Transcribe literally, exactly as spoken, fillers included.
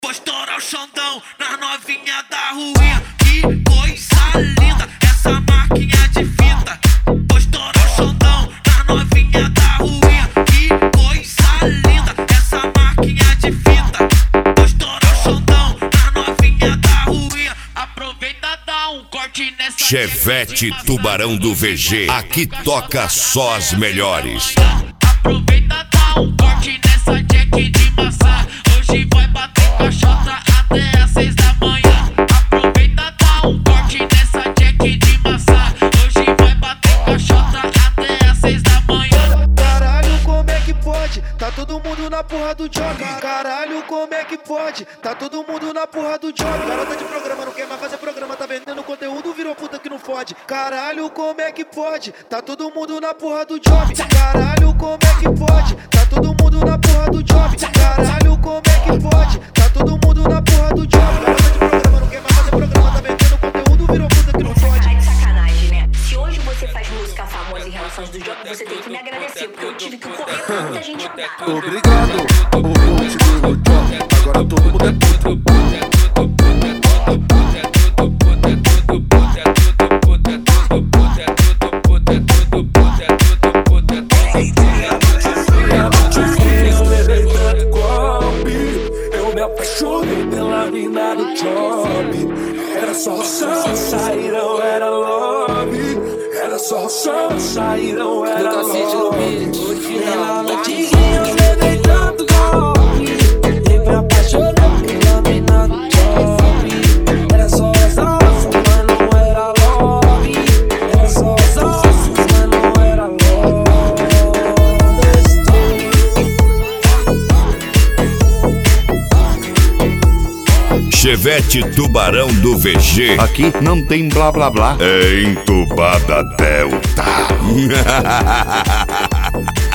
Vou estourar o Xandão na novinha da ruinha. Que coisa linda, essa marquinha de fita. Vou estourar o Xandão na novinha da ruinha. Que coisa linda, essa marquinha de fita. Vou estourar o Xandão na novinha da ruinha. Aproveita, dá um corte nessa Chevette Tubarão do V G, aqui toca só as melhores. Aproveita, dá um corte nessa jack de maçã. Hoje vai bater caixota até às seis da manhã. Aproveita, dá um corte nessa jack de maçã. Hoje vai bater caixota até às seis da manhã. Caralho, como é que pode? Tá todo mundo na porra do job. Caralho, como é que pode? Tá todo mundo na porra do job. Garota de programa não quer mais fazer programa, tá vendendo conteúdo, virou puta que não fode. Caralho, como é que pode? Tá todo mundo na porra do job. Caralho, como é que pode? Tá todo mundo na porra do job. Caralho, como é que pode? Tá todo mundo na porra do job. Garota de programa não quer mais fazer programa, tá vendendo conteúdo, virou puta que não fode. Tá de sacanagem, né? Se hoje você faz música famosa em relações do job, você tem que me agradecer, porque eu tive que correr pra muita gente andar. Obrigado, o monte do job. Agora todo mundo é puto. Eu me apaixonei pela mina do job. Era só roção, sair não era love. Era só roção, sair não era love. Pela noitezinha eu levei tanto golpe. Eu me apaixonei pela mina do job. Era só roção, mas não era love. Era só roção, mas não era love. Chevette Tubarão do V G, aqui não tem blá blá blá, é entubada Delta.